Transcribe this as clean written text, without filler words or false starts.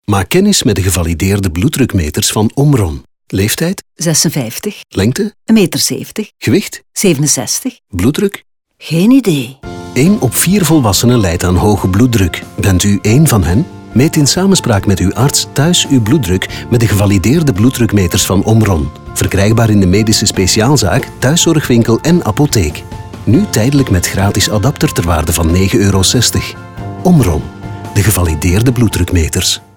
Maak kennis met de gevalideerde bloeddrukmeters van Omron. Leeftijd? 56. Lengte? 1,70 meter. Gewicht? 67. Bloeddruk? Geen idee. 1 op 4 volwassenen lijdt aan hoge bloeddruk. Bent u één van hen? Meet in samenspraak met uw arts thuis uw bloeddruk met de gevalideerde bloeddrukmeters van Omron. Verkrijgbaar in de medische speciaalzaak, thuiszorgwinkel en apotheek. Nu tijdelijk met gratis adapter ter waarde van €9,60. Omron, de gevalideerde bloeddrukmeters.